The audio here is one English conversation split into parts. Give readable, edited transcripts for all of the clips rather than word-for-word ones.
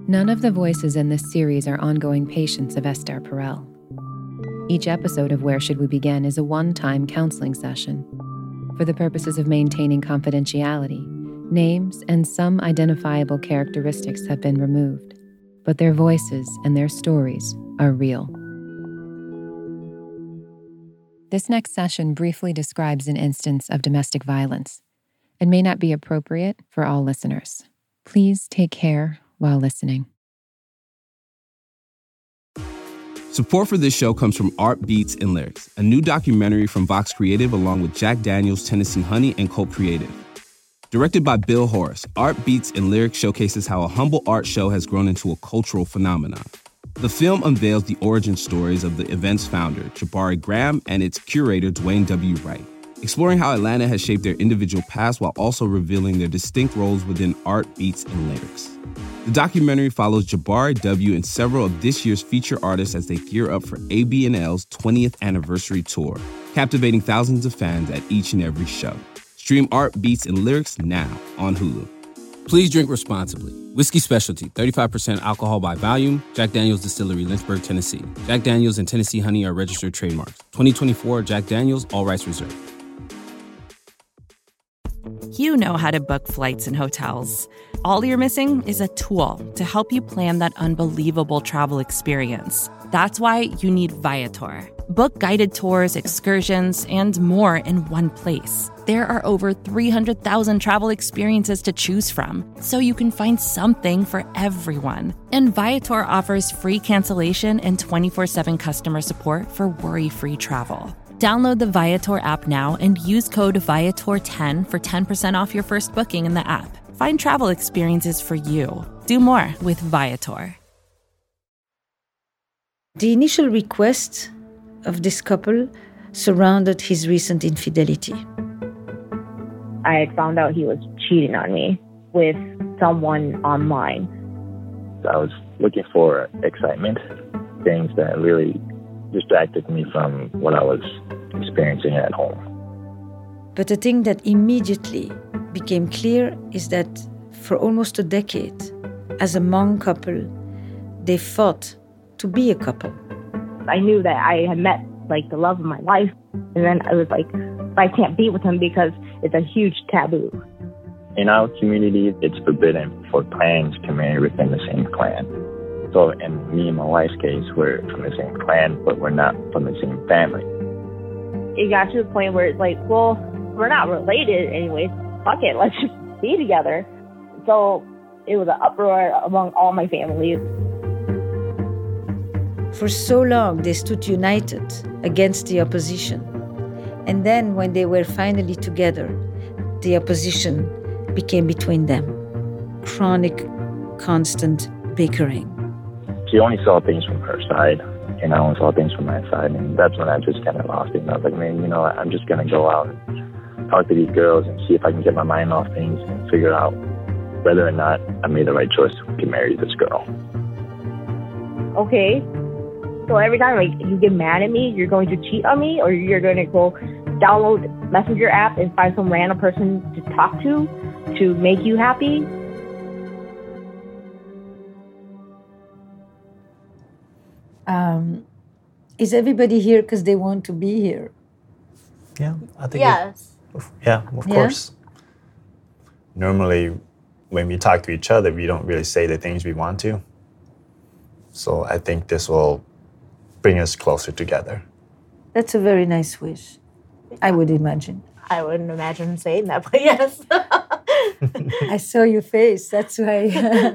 None of the voices in this series are ongoing patients of Esther Perel. Each episode of Where Should We Begin is a one-time counseling session. For the purposes of maintaining confidentiality, names and some identifiable characteristics have been removed, but their voices and their stories are real. This next session briefly describes an instance of domestic violence and may not be appropriate for all listeners. Please take care while listening. Support for this show comes from Art Beats and Lyrics, a new documentary from Vox Creative along with Jack Daniels, Tennessee Honey, and Colt Creative. Directed by Bill Horace, Art Beats and Lyrics showcases how a humble art show has grown into a cultural phenomenon. The film unveils the origin stories of the event's founder, Jabari Graham, and its curator, Dwayne W. Wright, exploring how Atlanta has shaped their individual paths while also revealing their distinct roles within Art, Beats, and Lyrics. The documentary follows Jabari W. and several of this year's feature artists as they gear up for AB&L's 20th anniversary tour, captivating thousands of fans at each and every show. Stream Art, Beats, and Lyrics now on Hulu. Please drink responsibly. Whiskey Specialty, 35% alcohol by volume. Jack Daniels Distillery, Lynchburg, Tennessee. Jack Daniels and Tennessee Honey are registered trademarks. 2024 Jack Daniels, all rights reserved. You know how to book flights and hotels. All you're missing is a tool to help you plan that unbelievable travel experience. That's why you need Viator. Book guided tours, excursions, and more in one place. There are over 300,000 travel experiences to choose from, so you can find something for everyone. And Viator offers free cancellation and 24/7 customer support for worry-free travel. Download the Viator app now and use code Viator10 for 10% off your first booking in the app. Find travel experiences for you. Do more with Viator. The initial request of this couple surrounded his recent infidelity. I had found out he was cheating on me with someone online. I was looking for excitement, things that really distracted me from what I was experiencing at home. But the thing that immediately became clear is that for almost a decade, as a Hmong couple, they fought to be a couple. I knew that I had met the love of my life, and then I was like, I can't be with him because it's a huge taboo. In our community, it's forbidden for clans to marry within the same clan. So in me and my wife's case, we're from the same clan, but we're not from the same family. It got to the point where it's like, well, we're not related anyways. Fuck it, let's just be together. So it was an uproar among all my family. For so long, they stood united against the opposition. And then when they were finally together, the opposition became between them. Chronic, constant bickering. She only saw things from her side, and I only saw things from my side. And that's when I just kind of lost it. And I was like, man, I'm just going to go out and talk to these girls and see if I can get my mind off things and figure out whether or not I made the right choice to marry this girl. Okay. So every time you get mad at me, you're going to cheat on me, or you're going to go download the Messenger app and find some random person to talk to make you happy? Is everybody here because they want to be here? Yeah, I think. Yes. Of course. Normally, when we talk to each other, we don't really say the things we want to. So I think this will bring us closer together. That's a very nice wish, I would imagine. I wouldn't imagine saying that, but yes. I saw your face, that's why.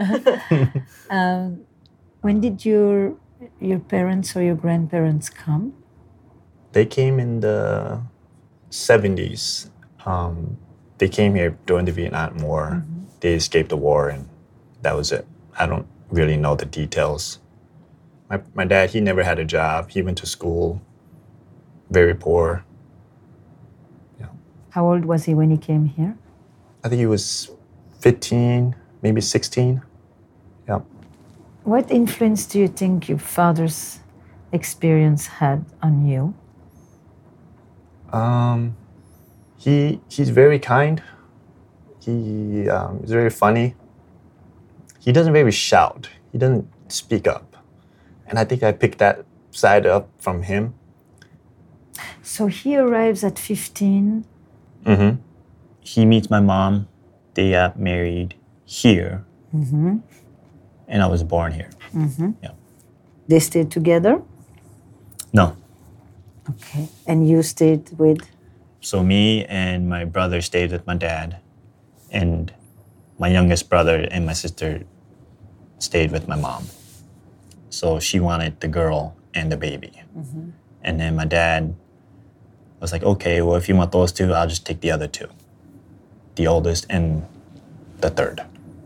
When did your parents or your grandparents come? They came in the 70s. They came here during the Vietnam War. Mm-hmm. They escaped the war, and that was it. I don't really know the details. My dad, he never had a job. He went to school, very poor. Yeah. How old was he when he came here? I think he was 15, maybe 16. Yeah. What influence do you think your father's experience had on you? He's very kind. He's very funny. He doesn't really shout. he doesn't speak up. And I think I picked that side up from him. So he arrives at 15. Mm-hmm. He meets my mom. They got married here. Mm-hmm. And I was born here. Mm-hmm. Yeah. They stayed together? No. Okay. And you stayed with? So me and my brother stayed with my dad. And my youngest brother and my sister stayed with my mom. So she wanted the girl and the baby. Mm-hmm. And then my dad was like, okay, well, if you want those two, I'll just take the other two. The oldest and the third.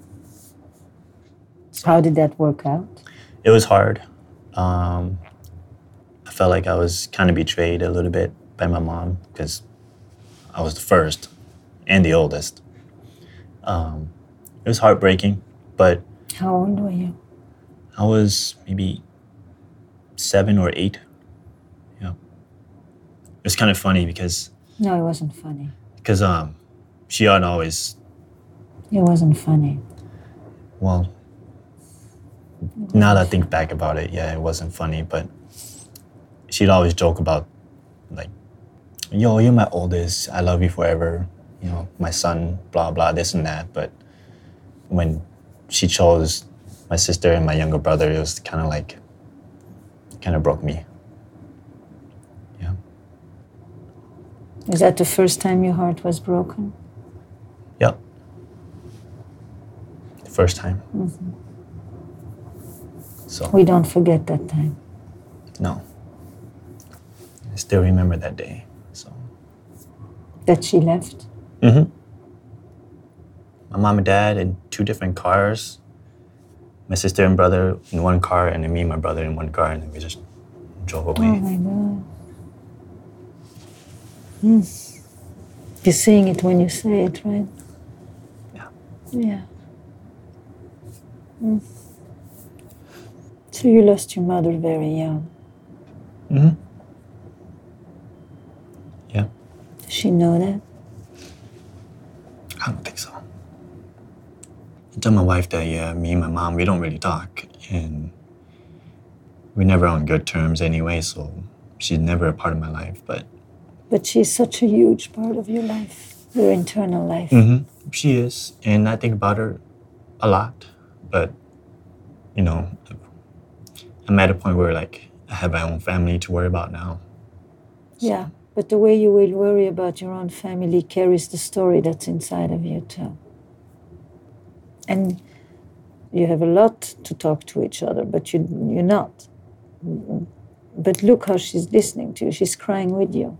How did that work out? It was hard. I felt like I was kind of betrayed a little bit by my mom because I was the first and the oldest. It was heartbreaking, but... How old were you? I was maybe 7 or 8. Yeah. It was kind of funny because... No, it wasn't funny. Because she had always... It wasn't funny. Well, now that I think back about it, yeah, it wasn't funny, but she'd always joke about, like, yo, you're my oldest, I love you forever, you know, my son, blah, blah, this and that. But when she chose my sister and my younger brother, it was kind of broke me. Yeah. Is that the first time your heart was broken? Yep. The first time. Mm-hmm. So. We don't forget that time. No. I still remember that day, so. That she left? Mm-hmm. My mom and dad in 2 different cars. My sister and brother in 1 car, and then me and my brother in 1 car, and then we just drove away. Oh my God. You're saying it when you say it, right? Yeah. Yeah. So you lost your mother very young. Mm-hmm. Yeah. Does she know that? I don't think so. I tell my wife that, yeah, me and my mom, we don't really talk. And we're never on good terms anyway, so she's never a part of my life, but... But she's such a huge part of your life, your internal life. Mm-hmm. She is, and I think about her a lot. But, you know, I'm at a point where, like, I have my own family to worry about now. So. Yeah, but the way you will worry about your own family carries the story that's inside of you, too. And you have a lot to talk to each other, but you're not. But look how she's listening to you. She's crying with you.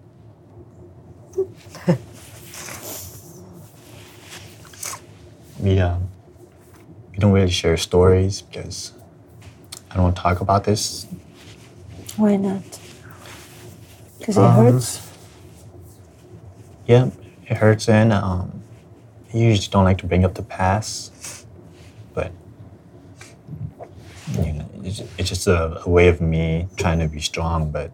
We don't really share stories because I don't talk about this. Why not? Because it hurts? Yeah, it hurts, and I usually don't like to bring up the past, but you know, it's just a way of me trying to be strong, but...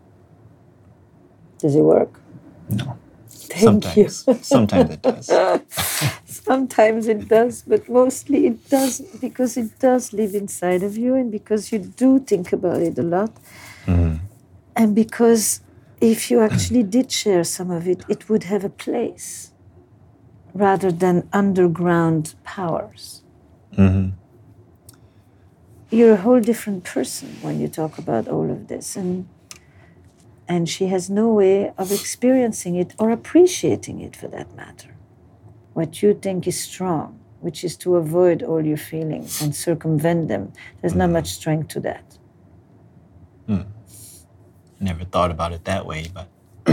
Does it work? No. Thank you. Sometimes it does. Sometimes it does, but mostly it doesn't, because it does live inside of you, and because you do think about it a lot. Mm-hmm. And because if you actually did share some of it, it would have a place rather than underground powers. Mm-hmm. You're a whole different person when you talk about all of this. And she has no way of experiencing it or appreciating it, for that matter. What you think is strong, which is to avoid all your feelings and circumvent them, there's not much strength to that. I never thought about it that way, but...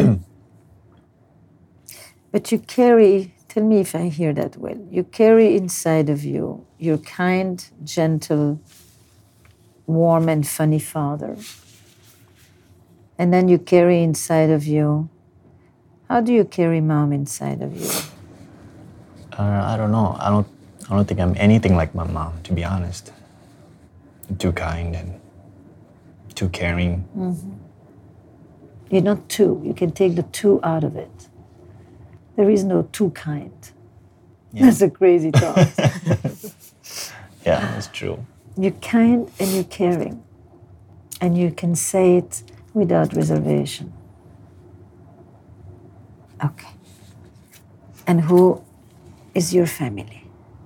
But you carry, tell me if I hear that well, you carry inside of you your kind, gentle, warm and funny father. And then you carry inside of you, how do you carry mom inside of you? I don't know. I don't think I'm anything like my mom, to be honest. I'm too kind and too caring. Mm-hmm. You're not too. You can take the too out of it. There is no too kind. Yeah. That's a crazy thought. Yeah, that's true. You're kind and you're caring. And you can say it without reservation. Okay. And who is your family?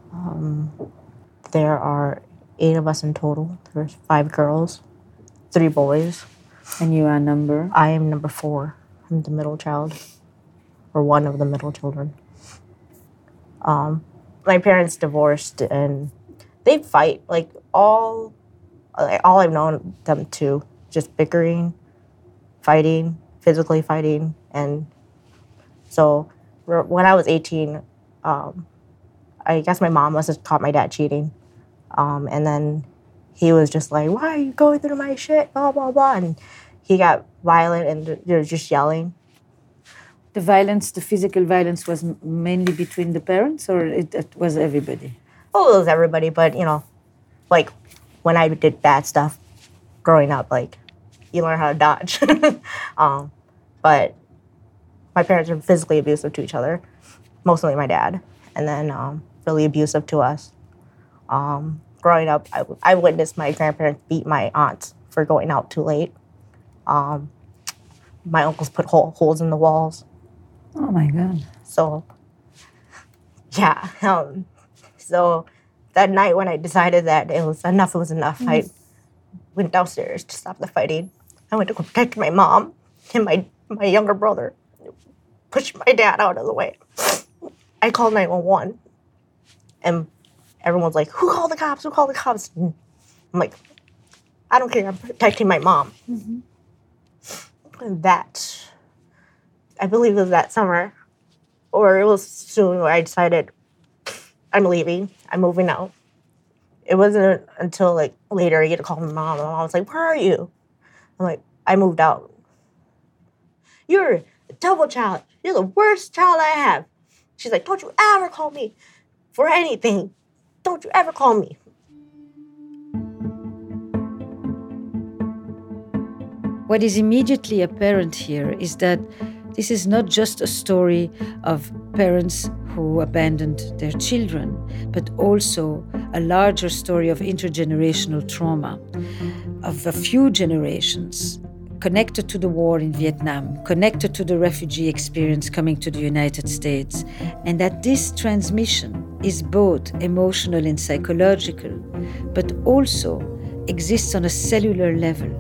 There are 8 of us in total. There's 5 girls, 3 boys. And you are number? I am number 4. I'm the middle child, or one of the middle children. My parents divorced, and they fight. Like all I've known them to, just bickering, fighting, physically fighting, and so when I was 18, I guess my mom must have caught my dad cheating, and then he was just like, "Why are you going through my shit?" Blah blah blah, and he got violent and they were just yelling. The violence, the physical violence, was mainly between the parents, or it was everybody? Oh, it was everybody, but like when I did bad stuff growing up, like you learn how to dodge. But my parents were physically abusive to each other, mostly my dad, and then really abusive to us. Growing up, I witnessed my grandparents beat my aunts for going out too late. My uncles put holes in the walls. Oh my God. So, yeah. So that night when I decided that it was enough, I went downstairs to stop the fighting. I went to go protect my mom and my younger brother. Pushed my dad out of the way. I called 911. And everyone's like, who called the cops? Who called the cops? And I'm like, I don't care. I'm protecting my mom. Mm-hmm. And that, I believe it was that summer, or it was soon where I decided I'm leaving. I'm moving out. It wasn't until like later I get a call from my mom. And I was like, where are you? I'm like, I moved out. You're a double child. You're the worst child I have. She's like, don't you ever call me for anything. Don't you ever call me. What is immediately apparent here is that this is not just a story of parents who abandoned their children, but also a larger story of intergenerational trauma of a few generations connected to the war in Vietnam, connected to the refugee experience coming to the United States, and that this transmission is both emotional and psychological, but also exists on a cellular level.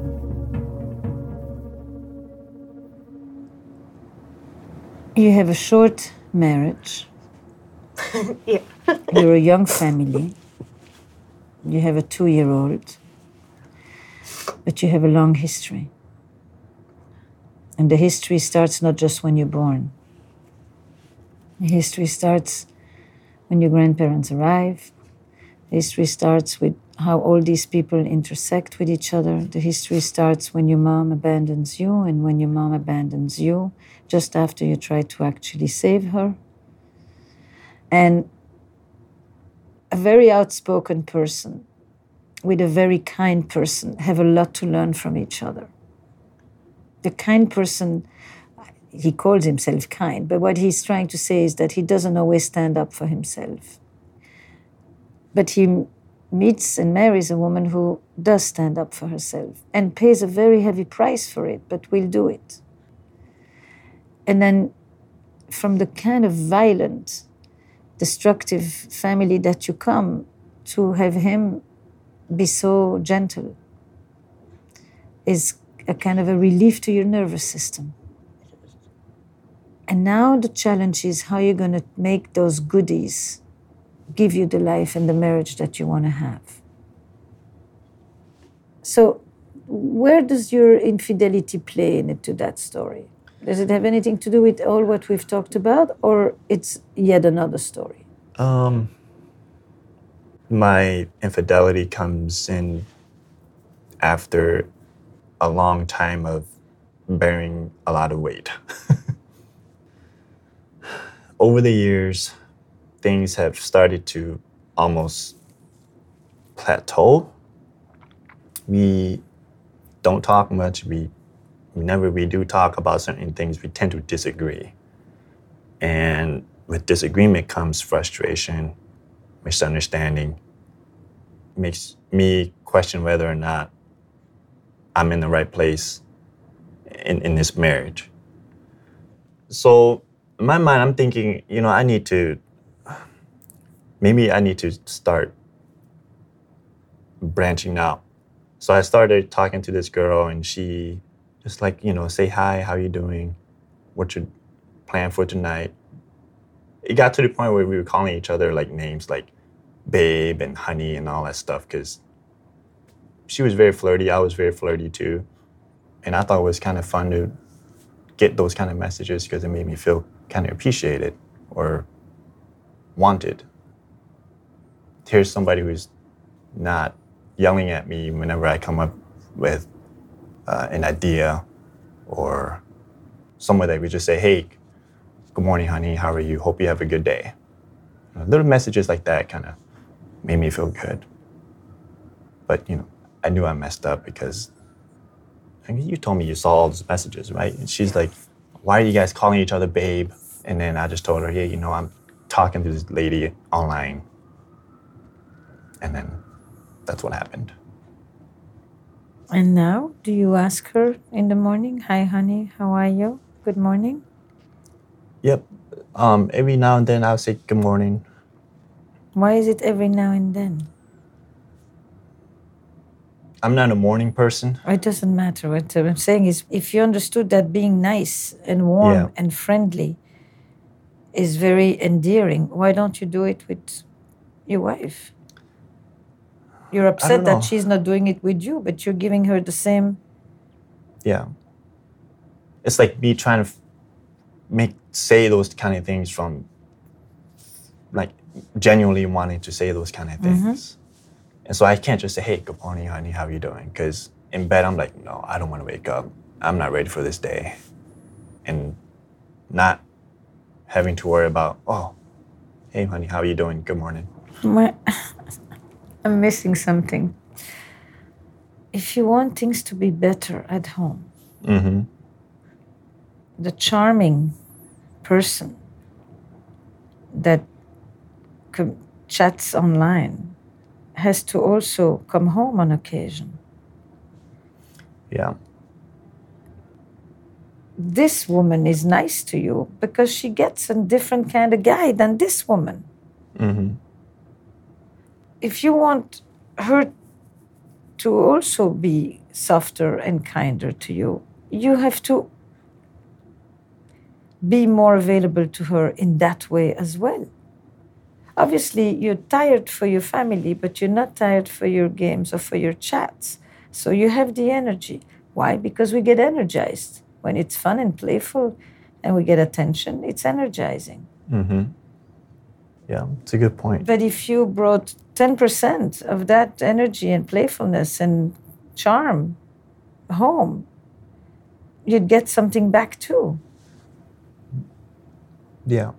You have a short marriage. Yeah. You're a young family. You have a 2-year-old. But you have a long history. And the history starts not just when you're born. The history starts when your grandparents arrive. The history starts with how all these people intersect with each other. The history starts when your mom abandons you, and when your mom abandons you, just after you try to actually save her. And a very outspoken person with a very kind person have a lot to learn from each other. The kind person, he calls himself kind, but what he's trying to say is that he doesn't always stand up for himself. But he meets and marries a woman who does stand up for herself and pays a very heavy price for it, but will do it. And then from the kind of violent, destructive family that you come, to have him be so gentle is a kind of a relief to your nervous system. And now the challenge is how you're going to make those goodies give you the life and the marriage that you want to have. So where does your infidelity play into that story? Does it have anything to do with all what we've talked about, or it's yet another story? My infidelity comes in after a long time of bearing a lot of weight. Over the years, things have started to almost plateau. We don't talk much. Whenever we do talk about certain things, we tend to disagree. And with disagreement comes frustration, misunderstanding. makes me question whether or not I'm in the right place in this marriage. So in my mind, I'm thinking, maybe I need to start branching out. So I started talking to this girl, and she just say hi, how you doing? What's your plan for tonight? It got to the point where we were calling each other names like babe and honey and all that stuff, because she was very flirty, I was very flirty too. And I thought it was kind of fun to get those kind of messages because it made me feel kind of appreciated or wanted. Here's somebody who's not yelling at me whenever I come up with an idea, or somewhere that we just say, hey, good morning, honey, how are you? Hope you have a good day. Little messages like that kind of made me feel good. But, I knew I messed up because you told me you saw all those messages, right? And she's like, why are you guys calling each other babe? And then I just told her, hey, I'm talking to this lady online. And then that's what happened. And now, do you ask her in the morning, hi, honey, how are you? Good morning? Yep. Every now and then I'll say good morning. Why is it every now and then? I'm not a morning person. It doesn't matter. What I'm saying is, if you understood that being nice and warm and friendly is very endearing, why don't you do it with your wife? You're upset that she's not doing it with you, but you're giving her the same. Yeah. It's like me trying to say those kind of things from, genuinely wanting to say those kind of things. Mm-hmm. And so I can't just say, hey, good morning, honey, how are you doing? Because in bed, I'm like, no, I don't want to wake up. I'm not ready for this day. And not having to worry about, oh, hey, honey, how are you doing? Good morning. I'm missing something. If you want things to be better at home, mm-hmm. the charming person that chats online has to also come home on occasion. Yeah. This woman is nice to you because she gets a different kind of guy than this woman. Mm-hmm. If you want her to also be softer and kinder to you, you have to be more available to her in that way as well. Obviously, you're tired for your family, but you're not tired for your games or for your chats. So you have the energy. Why? Because we get energized. When it's fun and playful and we get attention, it's energizing. Mm-hmm. Yeah, it's a good point. But if you brought 10% of that energy and playfulness and charm home, you'd get something back too. Yeah.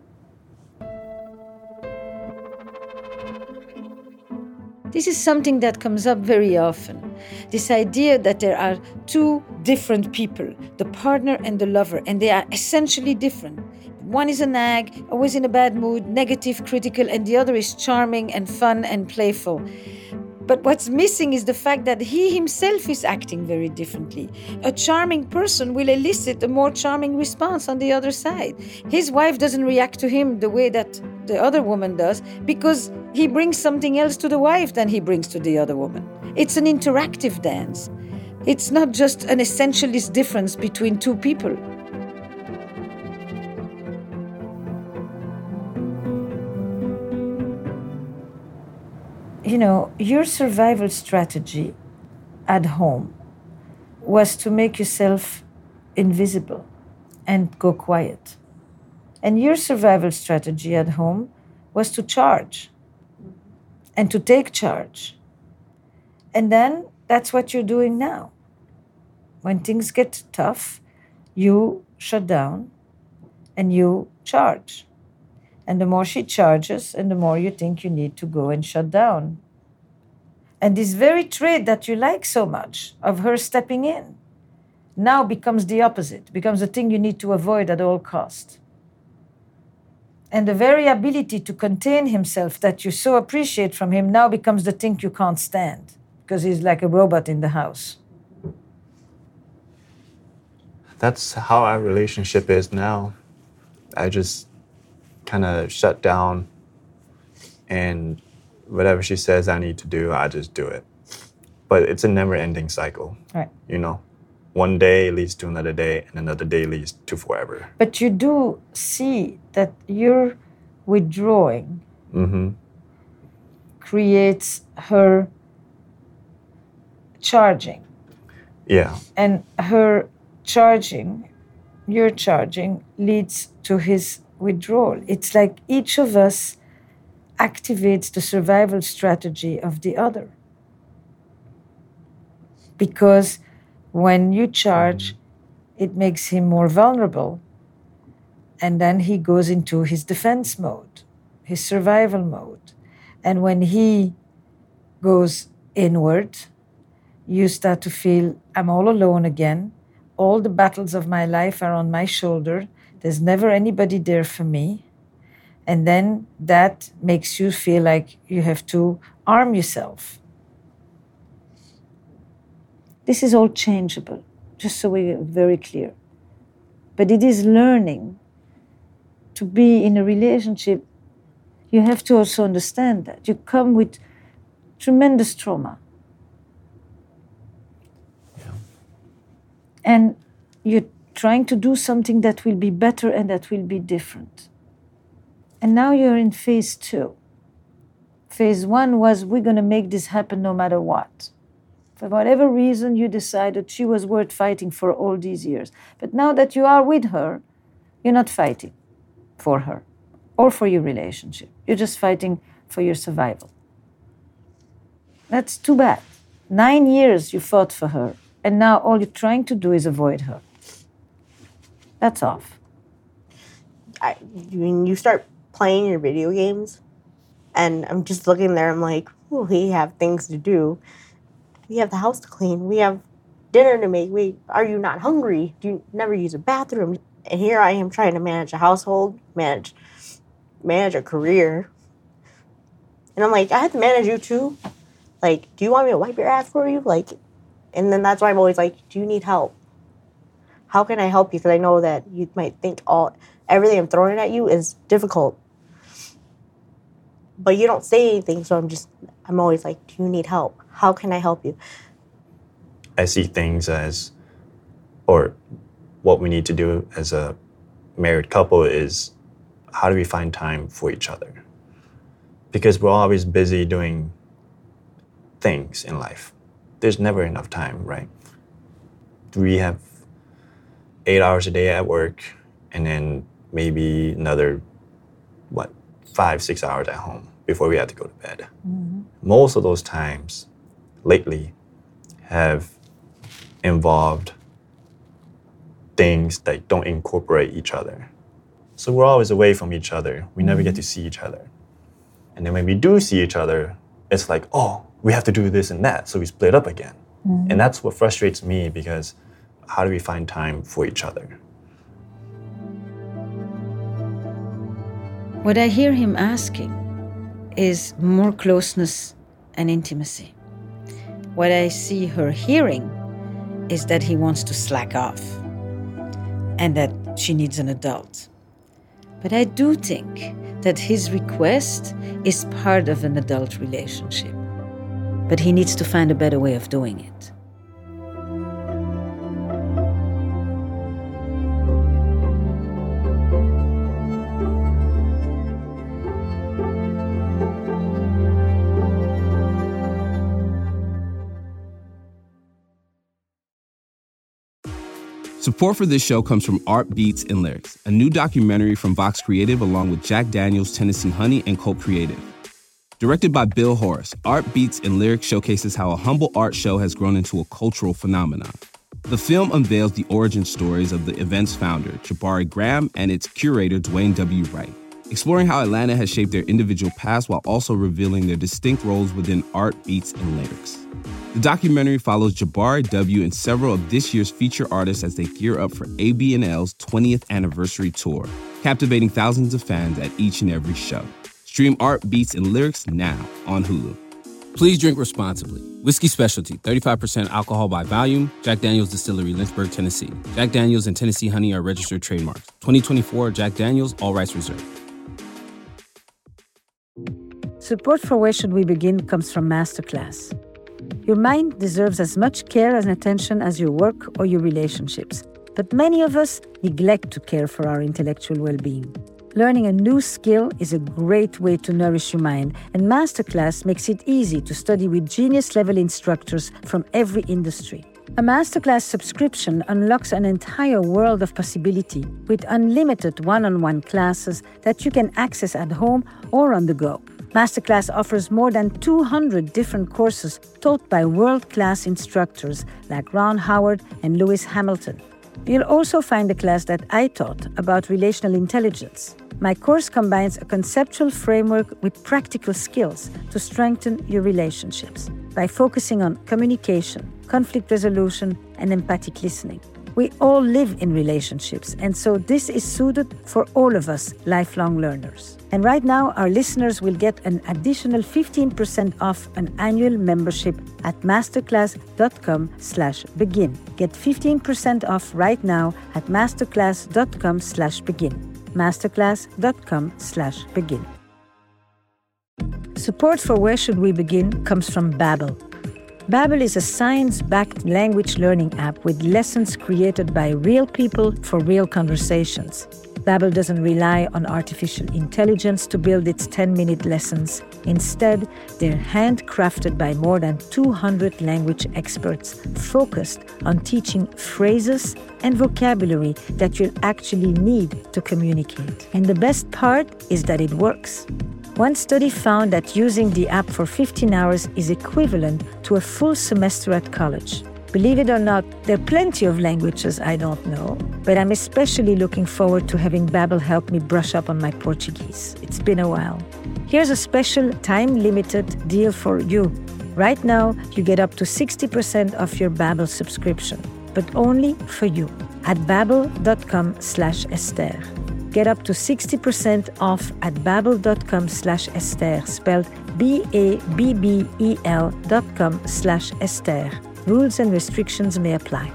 This is something that comes up very often. This idea that there are two different people, the partner and the lover, and they are essentially different. One is a nag, always in a bad mood, negative, critical, and the other is charming and fun and playful. But what's missing is the fact that he himself is acting very differently. A charming person will elicit a more charming response on the other side. His wife doesn't react to him the way that the other woman does because he brings something else to the wife than he brings to the other woman. It's an interactive dance. It's not just an essentialist difference between two people. You know, your survival strategy at home was to make yourself invisible and go quiet. And your survival strategy at home was to charge and to take charge. And then that's what you're doing now. When things get tough, you shut down and you charge. And the more she charges, and the more you think you need to go and shut down. And this very trait that you like so much, of her stepping in, now becomes the opposite, becomes the thing you need to avoid at all costs. And the very ability to contain himself that you so appreciate from him now becomes the thing you can't stand because he's like a robot in the house. That's how our relationship is now. I just kind of shut down, and whatever she says I need to do, I just do it. But it's a never-ending cycle, right? You know, one day leads to another day, and another day leads to forever. But you do see that your withdrawing creates her charging. Yeah. And her charging, your charging, leads to his withdrawal. It's like each of us activates the survival strategy of the other. Because when you charge, it makes him more vulnerable. And then he goes into his defense mode, his survival mode. And when he goes inward, you start to feel, I'm all alone again. All the battles of my life are on my shoulder. There's never anybody there for me. And then that makes you feel like you have to arm yourself. This is all changeable, just so we're very clear. But it is learning to be in a relationship. You have to also understand that. You come with tremendous trauma. Yeah. And you're trying to do something that will be better and that will be different. And now you're in phase 2. Phase 1 was, we're going to make this happen no matter what. For whatever reason, you decided she was worth fighting for all these years. But now that you are with her, you're not fighting for her or for your relationship. You're just fighting for your survival. That's too bad. 9 years you fought for her, and now all you're trying to do is avoid her. That's off. When you start playing your video games, and I'm just looking there, I'm like, oh, we have things to do. We have the house to clean. We have dinner to make. Are you not hungry? Do you never use a bathroom? And here I am trying to manage a household, manage a career. And I'm like, I have to manage you too. Like, do you want me to wipe your ass for you? Like, and then that's why I'm always like, do you need help? How can I help you? Because I know that you might think everything I'm throwing at you is difficult. But you don't say anything, so I'm always like, do you need help? How can I help you? I see things as, or what we need to do as a married couple is, how do we find time for each other? Because we're always busy doing things in life. There's never enough time, right? We have 8 hours a day at work, and then maybe another, 5-6 hours at home before we have to go to bed. Mm-hmm. Most of those times lately have involved things that don't incorporate each other. So we're always away from each other. We never get to see each other. And then when we do see each other, it's like, oh, we have to do this and that. So we split up again. Mm-hmm. And that's what frustrates me, because how do we find time for each other? What I hear him asking is more closeness and intimacy. What I see her hearing is that he wants to slack off and that she needs an adult. But I do think that his request is part of an adult relationship. But he needs to find a better way of doing it. Support for this show comes from Art Beats and Lyrics, a new documentary from Vox Creative along with Jack Daniels, Tennessee Honey, and Colt Creative. Directed by Bill Horace, Art Beats and Lyrics showcases how a humble art show has grown into a cultural phenomenon. The film unveils the origin stories of the event's founder, Jabari Graham, and its curator, Dwayne W. Wright, exploring how Atlanta has shaped their individual paths while also revealing their distinct roles within Art Beats and Lyrics. The documentary follows Jabari W. and several of this year's feature artists as they gear up for AB&L's 20th anniversary tour, captivating thousands of fans at each and every show. Stream Art, Beats, and Lyrics now on Hulu. Please drink responsibly. Whiskey Specialty, 35% alcohol by volume. Jack Daniel's Distillery, Lynchburg, Tennessee. Jack Daniel's and Tennessee Honey are registered trademarks. 2024 Jack Daniel's, all rights reserved. Support for Where Should We Begin comes from Masterclass. Your mind deserves as much care and attention as your work or your relationships. But many of us neglect to care for our intellectual well-being. Learning a new skill is a great way to nourish your mind, and Masterclass makes it easy to study with genius-level instructors from every industry. A Masterclass subscription unlocks an entire world of possibility with unlimited one-on-one classes that you can access at home or on the go. Masterclass offers more than 200 different courses taught by world-class instructors like Ron Howard and Lewis Hamilton. You'll also find a class that I taught about relational intelligence. My course combines a conceptual framework with practical skills to strengthen your relationships by focusing on communication, conflict resolution, and empathic listening. We all live in relationships, and so this is suited for all of us lifelong learners. And right now, our listeners will get an additional 15% off an annual membership at masterclass.com/begin. Get 15% off right now at masterclass.com/begin. masterclass.com/begin. Support for Where Should We Begin comes from Babbel. Babbel is a science-backed language learning app with lessons created by real people for real conversations. Babbel doesn't rely on artificial intelligence to build its 10-minute lessons. Instead, they're handcrafted by more than 200 language experts focused on teaching phrases and vocabulary that you'll actually need to communicate. And the best part is that it works. One study found that using the app for 15 hours is equivalent to a full semester at college. Believe it or not, there are plenty of languages I don't know, but I'm especially looking forward to having Babbel help me brush up on my Portuguese. It's been a while. Here's a special time-limited deal for you. Right now, you get up to 60% off your Babbel subscription, but only for you at babbel.com/Esther. Get up to 60% off at babbel.com/Esther, spelled BABBEL.com/Esther. Rules and restrictions may apply.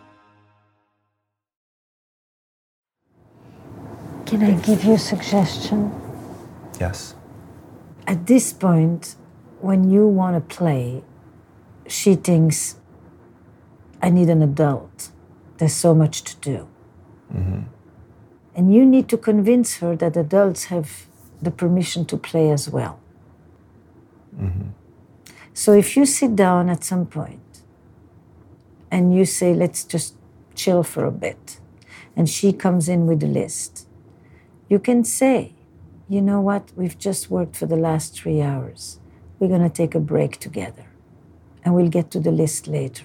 Can I give you a suggestion? Yes. At this point, when you want to play, she thinks, I need an adult. There's so much to do. Mm-hmm. And you need to convince her that adults have the permission to play as well. Mm-hmm. So if you sit down at some point and you say, let's just chill for a bit, and she comes in with a list, you can say, you know what, we've just worked for the last 3 hours. We're going to take a break together, and we'll get to the list later.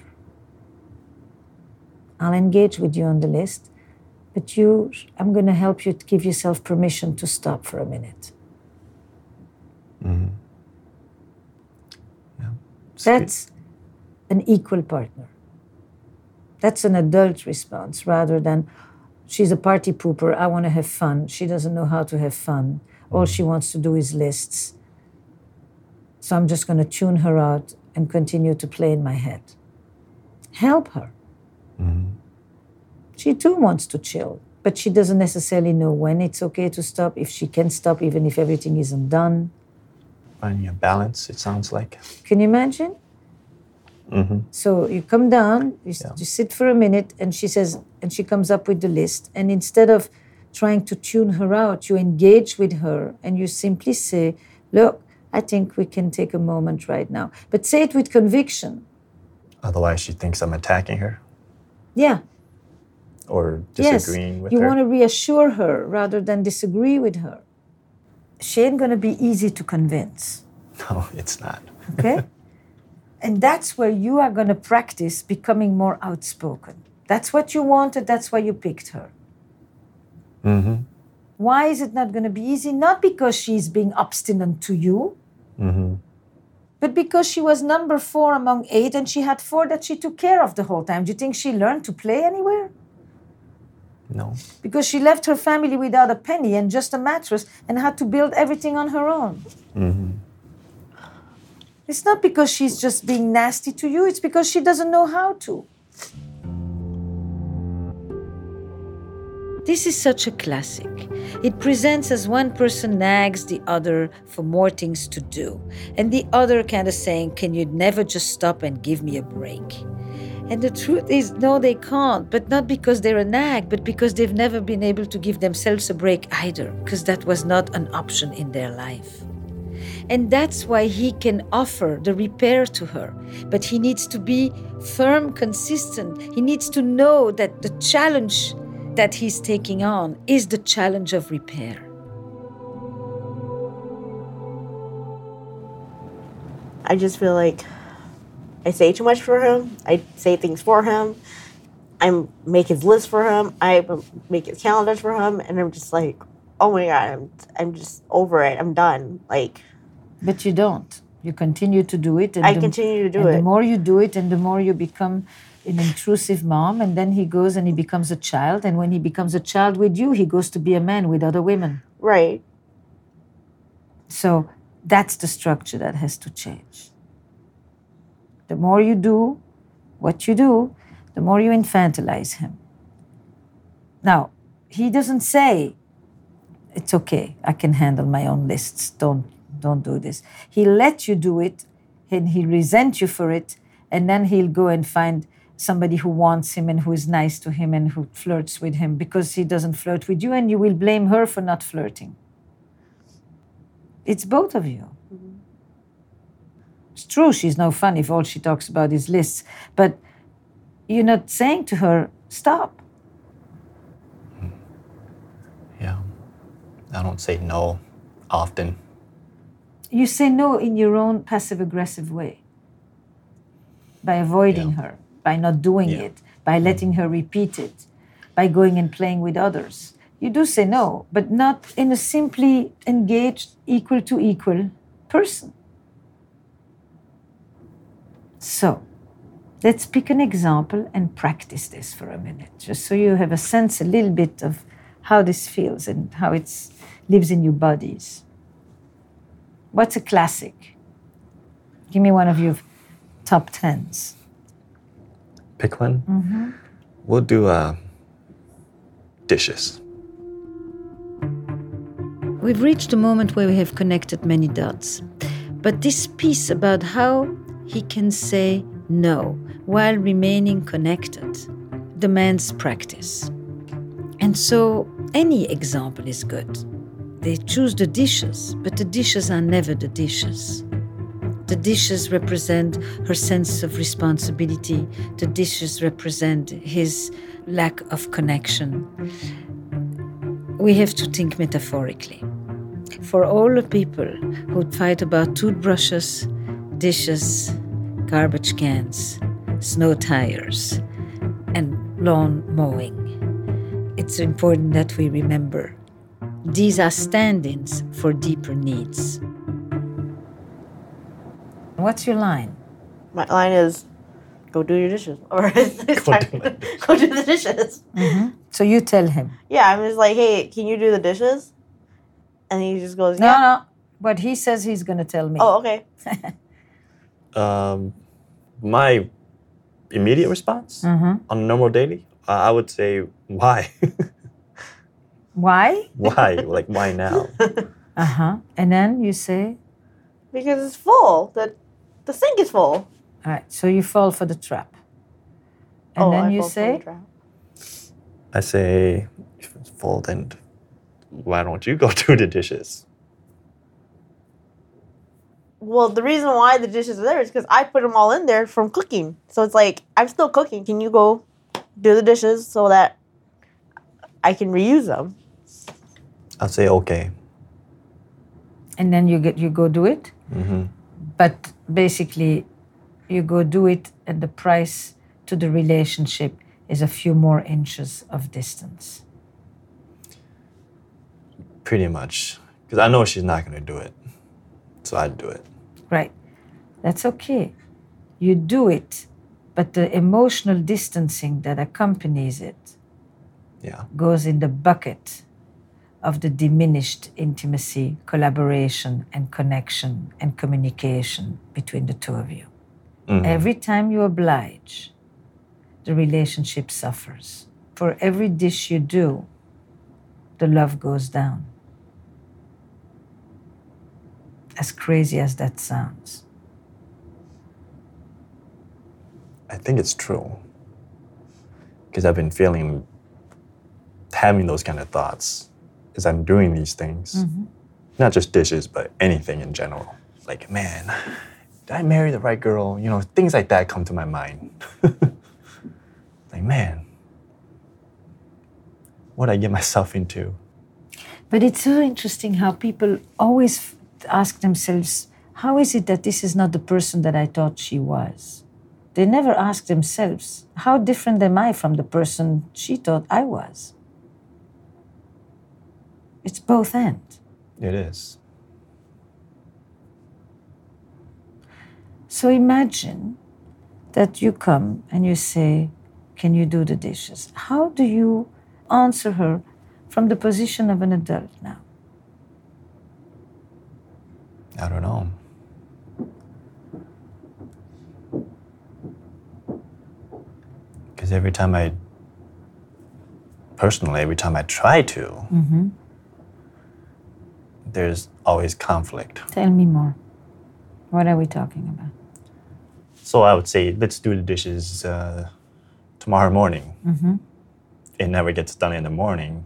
I'll engage with you on the list, but I'm going to help you to give yourself permission to stop for a minute. Mm-hmm. Yeah. That's an equal partner. That's an adult response rather than, she's a party pooper, I want to have fun. She doesn't know how to have fun. All she wants to do is lists. So I'm just going to tune her out and continue to play in my head. Help her. Mm-hmm. She too wants to chill, but she doesn't necessarily know when it's okay to stop, if she can stop, even if everything isn't done. Finding a balance, it sounds like. Can you imagine? Mm-hmm. So you come down, you sit for a minute, and she says, and she comes up with the list, and instead of trying to tune her out, you engage with her, and you simply say, look, I think we can take a moment right now. But say it with conviction. Otherwise, she thinks I'm attacking her. Yeah. Or disagreeing with her. You her. want to reassure her rather than disagree with her. She ain't going to be easy to convince. No, it's not. Okay? And that's where you are going to practice becoming more outspoken. That's what you wanted. That's why you picked her. Mm-hmm. Why is it not going to be easy? Not because she's being obstinate to you, but because she was number 4 among 8 and she had 4 that she took care of the whole time. Do you think she learned to play anywhere? No. Because she left her family without a penny and just a mattress and had to build everything on her own. Mm-hmm. It's not because she's just being nasty to you, it's because she doesn't know how to. This is such a classic. It presents as one person nags the other for more things to do, and the other kind of saying, can you never just stop and give me a break? And the truth is, no, they can't, but not because they're a nag, but because they've never been able to give themselves a break either, because that was not an option in their life. And that's why he can offer the repair to her, but he needs to be firm, consistent. He needs to know that the challenge that he's taking on is the challenge of repair. I just feel like I say too much for him. I say things for him. I make his list for him. I make his calendars for him. And I'm just like, oh my God, I'm just over it. I'm done. Like, but you don't. You continue to do it. And I continue to do it. The more you do it, and the more you become an intrusive mom, and then he goes and he becomes a child. And when he becomes a child with you, he goes to be a man with other women. Right. So that's the structure that has to change. The more you do what you do, the more you infantilize him. Now, he doesn't say, it's okay, I can handle my own lists, don't do this. He'll let you do it, and he'll resent you for it, and then he'll go and find somebody who wants him and who is nice to him and who flirts with him because he doesn't flirt with you, and you will blame her for not flirting. It's both of you. Mm-hmm. It's true, she's no fun if all she talks about is lists, but you're not saying to her, stop. Yeah, I don't say no often. You say no in your own passive-aggressive way, by avoiding her, by not doing it, by letting her repeat it, by going and playing with others. You do say no, but not in a simply engaged, equal to equal person. So, let's pick an example and practice this for a minute, just so you have a sense a little bit of how this feels and how it lives in your bodies. What's a classic? Give me one of your top 10s. Pick one? Mm-hmm. We'll do dishes. We've reached a moment where we have connected many dots. But this piece about how he can say no while remaining connected demands practice. And so any example is good. They choose the dishes, but the dishes are never the dishes. The dishes represent her sense of responsibility. The dishes represent his lack of connection. We have to think metaphorically. For all the people who fight about toothbrushes, dishes, garbage cans, snow tires, and lawn mowing, it's important that we remember these are stand-ins for deeper needs. What's your line? My line is, go do your dishes. Or go do the dishes. Mm-hmm. So you tell him. Yeah, I'm just like, hey, can you do the dishes? And he just goes, yeah. No. But he says he's going to tell me. Oh, okay. My immediate response on a normal daily, I would say, why? Why? Why? Like, why now? Uh-huh. And then you say? Because it's full. The sink is full. All right. So you fall for the trap. And then you say? I say, if it's full, then why don't you go do the dishes? Well, the reason why the dishes are there is because I put them all in there from cooking. So it's like, I'm still cooking. Can you go do the dishes so that I can reuse them? I'll say, okay. And then you go do it? Mm-hmm. But basically, you go do it, and the price to the relationship is a few more inches of distance. Pretty much. Because I know she's not going to do it. So I'd do it. Right. That's okay. You do it, but the emotional distancing that accompanies it goes in the bucket of the diminished intimacy, collaboration, and connection and communication between the two of you. Every time you oblige, the relationship suffers. For every dish you do, the love goes down. As crazy as that sounds. I think it's true. Because I've been having those kind of thoughts as I'm doing these things. Not just dishes, but anything in general. Like, man, did I marry the right girl? You know, things like that come to my mind. Like, man, what did I get myself into? But it's so interesting how people always ask themselves, how is it that this is not the person that I thought she was? They never ask themselves, how different am I from the person she thought I was? It's both ends. It is. So imagine that you come and you say, can you do the dishes? How do you answer her from the position of an adult now? I don't know. Because every time I try to, there's always conflict. Tell me more. What are we talking about? So I would say, let's do the dishes tomorrow morning. It never gets done in the morning.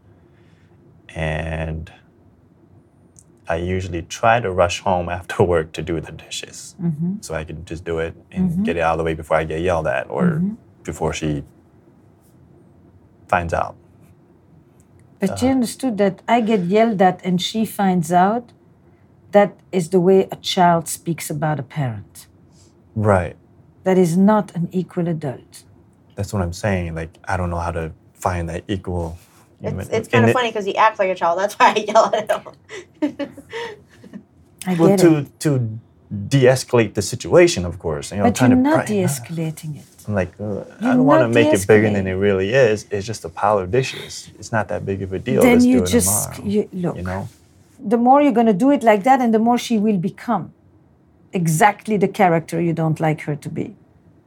And I usually try to rush home after work to do the dishes. So I can just do it and get it out of the way before I get yelled at or before she finds out. But you understood that I get yelled at and she finds out. That is the way a child speaks about a parent. Right. That is not an equal adult. That's what I'm saying. Like, I don't know how to find that equal. It's kind of funny because he acts like a child. That's why I yell at him. I get it. To de-escalate the situation, of course. You know, but you're not de-escalating it. I'm like, I don't want to make it bigger than it really is. It's just a pile of dishes. It's not that big of a deal. Then Let's you do it just, tomorrow. Look, you know? The more you're going to do it like that, and the more she will become exactly the character you don't like her to be.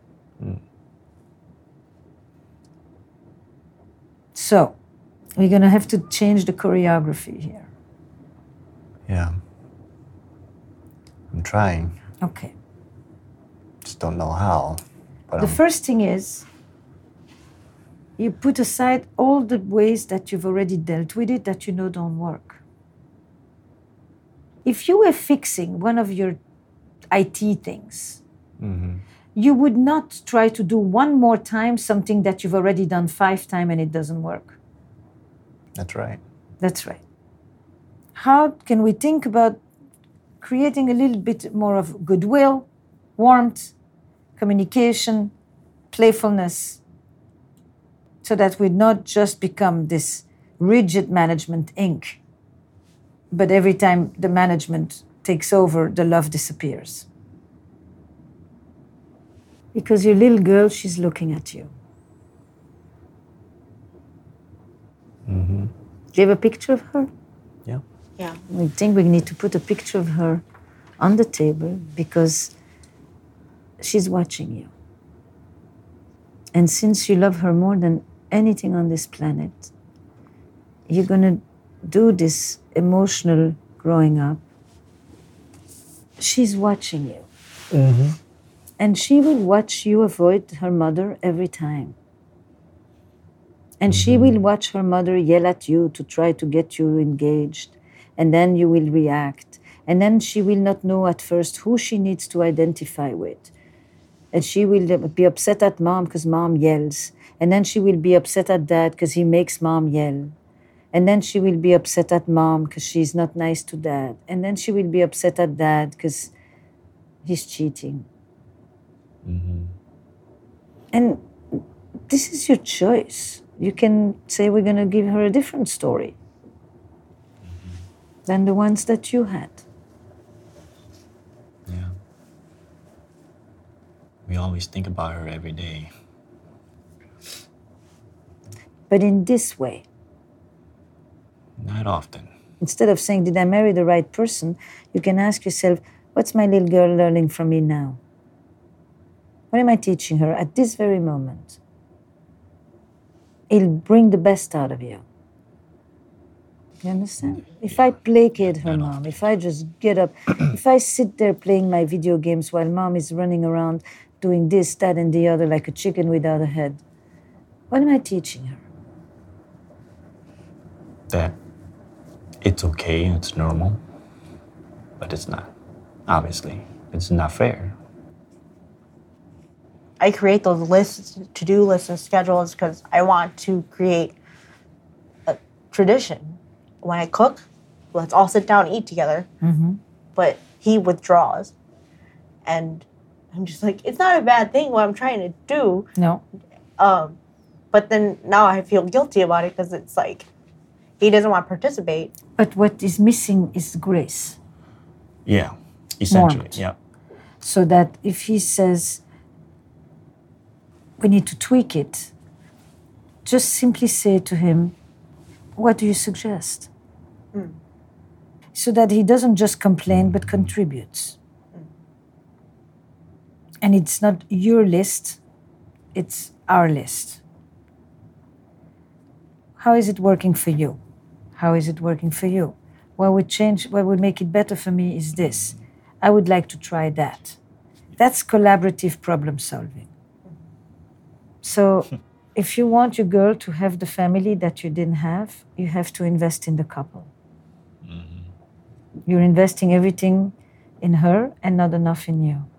So, we're going to have to change the choreography here. Yeah. I'm trying. Okay. Just don't know how. But the first thing is, you put aside all the ways that you've already dealt with it that you know don't work. If you were fixing one of your IT things, you would not try to do one more time something that you've already done 5 times and it doesn't work. That's right. That's right. How can we think about creating a little bit more of goodwill, warmth, communication, playfulness, so that we not just become this rigid management Inc., but every time the management takes over, the love disappears. Because your little girl, she's looking at you. Do you have a picture of her? Yeah. Yeah. We think we need to put a picture of her on the table because she's watching you. And since you love her more than anything on this planet, you're going to do this emotional growing up. She's watching you. And she will watch you avoid her mother every time. And she will watch her mother yell at you to try to get you engaged. And then you will react. And then she will not know at first who she needs to identify with. And she will be upset at mom because mom yells. And then she will be upset at dad because he makes mom yell. And then she will be upset at mom because she's not nice to dad. And then she will be upset at dad because he's cheating. And this is your choice. You can say we're going to give her a different story than the ones that you had. Yeah. We always think about her every day. but in this way. Not often. Instead of saying, did I marry the right person? You can ask yourself, what's my little girl learning from me now? What am I teaching her at this very moment? It'll bring the best out of you. You understand? If I placate her mom, if I just get up, if I sit there playing my video games while mom is running around doing this, that, and the other like a chicken without a head, what am I teaching her? That it's okay, it's normal, but it's not. Obviously, it's not fair. I create those lists, to-do lists and schedules because I want to create a tradition. When I cook, let's all sit down and eat together. Mm-hmm. But he withdraws. And I'm just like, it's not a bad thing what I'm trying to do. No. But then now I feel guilty about it because it's like, he doesn't want to participate. But what is missing is grace. Yeah, essentially, Warmth. yeah. So that if he says, we need to tweak it, just simply say to him, what do you suggest? So that he doesn't just complain, but contributes. And it's not your list, it's our list. How is it working for you? How is it working for you? What would make it better for me is this. I would like to try that. That's collaborative problem solving. So if you want your girl to have the family that you didn't have, you have to invest in the couple. You're investing everything in her and not enough in you.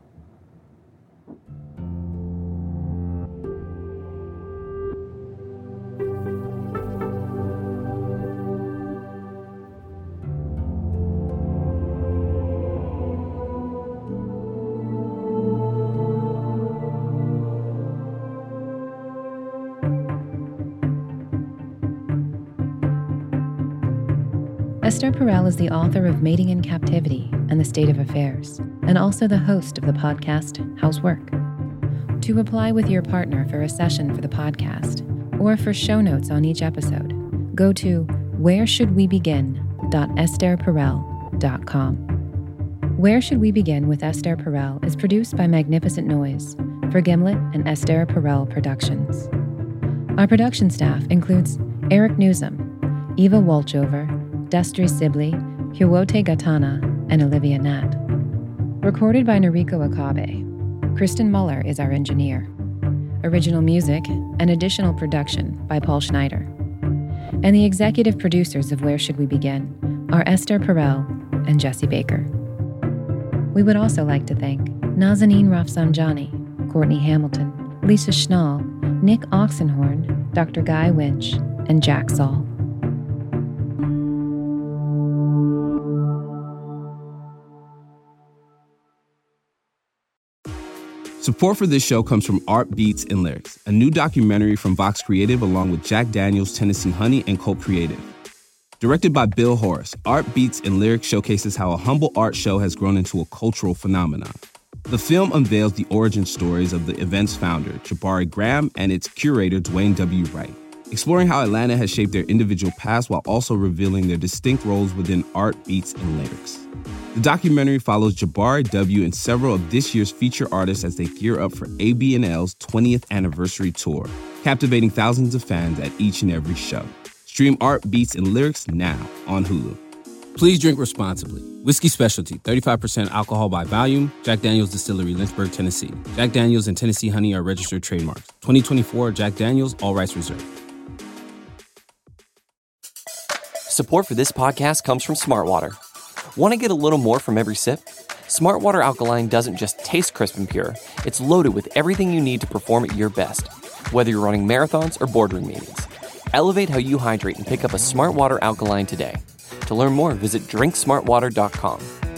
Esther Perel is the author of Mating in Captivity and the State of Affairs, and also the host of the podcast Housework. To apply with your partner for a session for the podcast, or for show notes on each episode, go to whereshouldwebegin.estherperel.com. Where Should We Begin with Esther Perel is produced by Magnificent Noise for Gimlet and Esther Perel Productions. Our production staff includes Eric Newsom, Eva Walchover, Destry Sibley, Hiwote Gatana, and Olivia Nat. Recorded by Noriko Akabe. Kristen Muller is our engineer. Original music and additional production by Paul Schneider. And the executive producers of Where Should We Begin are Esther Perel and Jesse Baker. We would also like to thank Nazanin Rafsanjani, Courtney Hamilton, Lisa Schnall, Nick Oxenhorn, Dr. Guy Winch, and Jack Saul. Support for this show comes from Art Beats and Lyrics, a new documentary from Vox Creative along with Jack Daniels, Tennessee Honey, and Colt Creative. Directed by Bill Horace, Art Beats and Lyrics showcases how a humble art show has grown into a cultural phenomenon. The film unveils the origin stories of the event's founder, Jabari Graham, and its curator, Dwayne W. Wright, exploring how Atlanta has shaped their individual paths while also revealing their distinct roles within Art Beats and Lyrics. The documentary follows Jabari W. and several of this year's feature artists as they gear up for AB&L's 20th anniversary tour, captivating thousands of fans at each and every show. Stream Art Beats and Lyrics now on Hulu. Please drink responsibly. Whiskey Specialty, 35% alcohol by volume. Jack Daniel's Distillery, Lynchburg, Tennessee. Jack Daniel's and Tennessee Honey are registered trademarks. 2024 Jack Daniel's, all rights reserved. Support for this podcast comes from Smartwater. Want to get a little more from every sip? Smartwater Alkaline doesn't just taste crisp and pure. It's loaded with everything you need to perform at your best, whether you're running marathons or boardroom meetings. Elevate how you hydrate and pick up a Smartwater Alkaline today. To learn more, visit drinksmartwater.com.